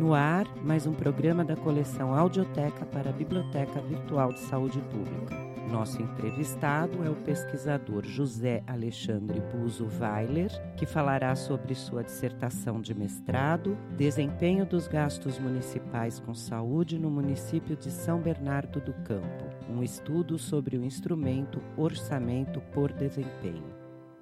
No ar, mais um programa da coleção Audioteca para a Biblioteca Virtual de Saúde Pública. Nosso entrevistado é o pesquisador José Alexandre Buzo Weiler, que falará sobre sua dissertação de mestrado, Desempenho dos Gastos Municipais com Saúde no município de São Bernardo do Campo, um estudo sobre o instrumento Orçamento por Desempenho.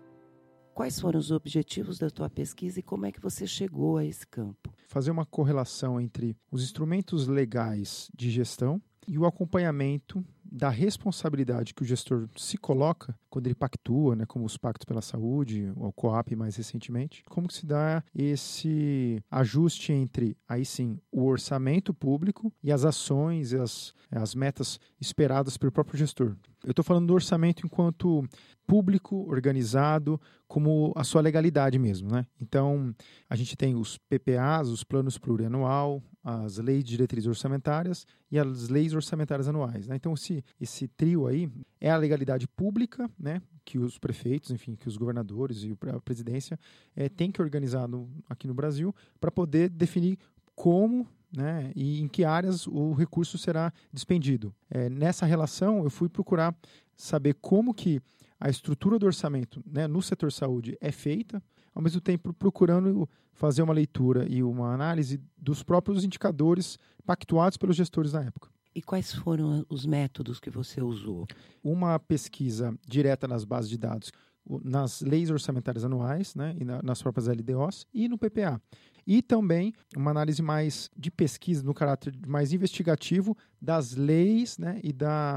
Quais foram os objetivos da tua pesquisa e como é que você chegou a esse campo? Fazer uma correlação entre os instrumentos legais de gestão e o acompanhamento da responsabilidade que o gestor se coloca quando ele pactua, como os pactos pela saúde, o COAP mais recentemente, como que se dá esse ajuste entre, aí sim, o orçamento público e as ações e as metas esperadas pelo próprio gestor. Eu estou falando do orçamento enquanto público, organizado, como a sua legalidade mesmo, Então, a gente tem os PPAs, os planos plurianual, as leis de diretrizes orçamentárias e as leis orçamentárias anuais. Então, esse trio aí é a legalidade pública, que os prefeitos, enfim, que os governadores e a presidência têm que organizar aqui no Brasil para poder definir como e em que áreas o recurso será despendido. Nessa relação, eu fui procurar saber como que a estrutura do orçamento no setor saúde é feita, ao mesmo tempo procurando fazer uma leitura e uma análise dos próprios indicadores pactuados pelos gestores na época. E quais foram os métodos que você usou? Uma pesquisa direta nas bases de dados, nas leis orçamentárias anuais, e nas próprias LDOs e no PPA. E também uma análise mais de pesquisa, no caráter mais investigativo das leis e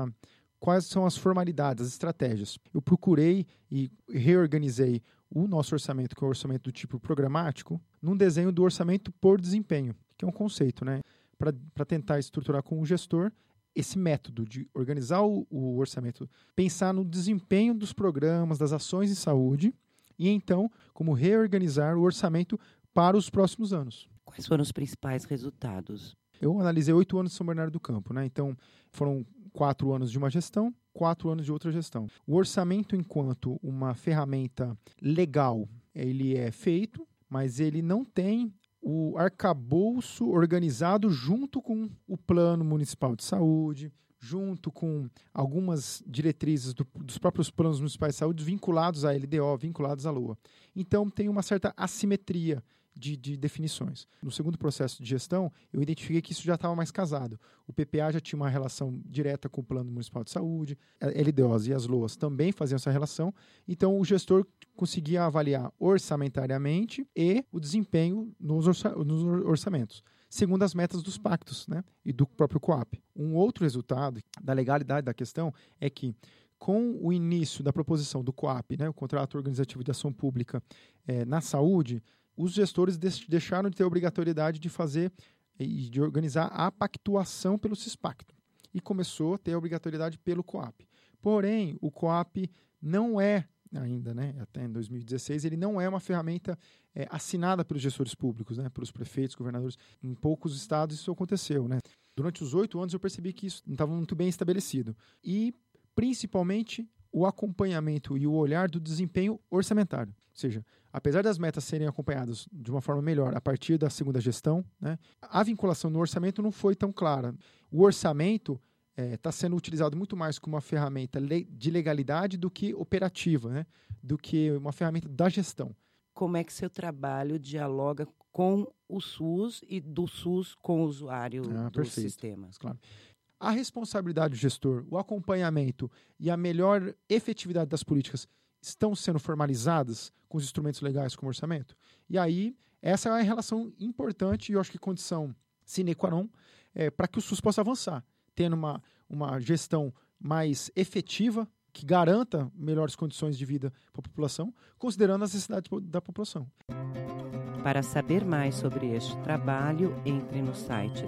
quais são as formalidades, as estratégias. Eu procurei e reorganizei o nosso orçamento, que é o orçamento do tipo programático, num desenho do orçamento por desempenho, que é um conceito, para tentar estruturar com o gestor esse método de organizar o orçamento, pensar no desempenho dos programas, das ações em saúde, e então como reorganizar o orçamento para os próximos anos. Quais foram os principais resultados? Eu analisei 8 anos de São Bernardo do Campo, Então, foram 4 anos de uma gestão, 4 anos de outra gestão. O orçamento, enquanto uma ferramenta legal, ele é feito, mas ele não tem o arcabouço organizado junto com o Plano Municipal de Saúde, junto com algumas diretrizes dos próprios planos municipais de saúde vinculados à LDO, vinculados à LOA. Então, tem uma certa assimetria de definições. No segundo processo de gestão, eu identifiquei que isso já estava mais casado. O PPA já tinha uma relação direta com o Plano Municipal de Saúde, a LDOs e as LOAs também faziam essa relação, então o gestor conseguia avaliar orçamentariamente e o desempenho nos orçamentos, segundo as metas dos pactos e do próprio COAP. Um outro resultado da legalidade da questão é que, com o início da proposição do COAP, o Contrato Organizativo de Ação Pública na Saúde, os gestores deixaram de ter a obrigatoriedade de fazer e de organizar a pactuação pelo CISPACTO e começou a ter a obrigatoriedade pelo COAP. Porém, o COAP não é ainda, até em 2016, ele não é uma ferramenta assinada pelos gestores públicos, pelos prefeitos, governadores. Em poucos estados isso aconteceu. Durante os 8 anos eu percebi que isso não estava muito bem estabelecido. E, principalmente, o acompanhamento e o olhar do desempenho orçamentário. Ou seja, apesar das metas serem acompanhadas de uma forma melhor a partir da segunda gestão, a vinculação no orçamento não foi tão clara. O orçamento está sendo utilizado muito mais como uma ferramenta de legalidade do que operativa, do que uma ferramenta da gestão. Como é que seu trabalho dialoga com o SUS e do SUS com o usuário dos sistemas? Claro. A responsabilidade do gestor, o acompanhamento e a melhor efetividade das políticas estão sendo formalizadas com os instrumentos legais como orçamento? E aí, essa é uma relação importante e eu acho que condição sine qua non para que o SUS possa avançar, tendo uma gestão mais efetiva, que garanta melhores condições de vida para a população, considerando as necessidades da população. Para saber mais sobre este trabalho, entre no site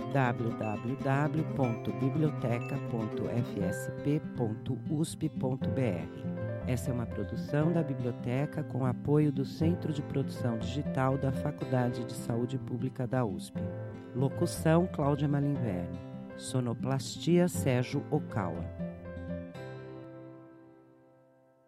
www.biblioteca.fsp.usp.br. Essa é uma produção da Biblioteca com apoio do Centro de Produção Digital da Faculdade de Saúde Pública da USP. Locução: Cláudia Malinverno. Sonoplastia: Sérgio Okawa.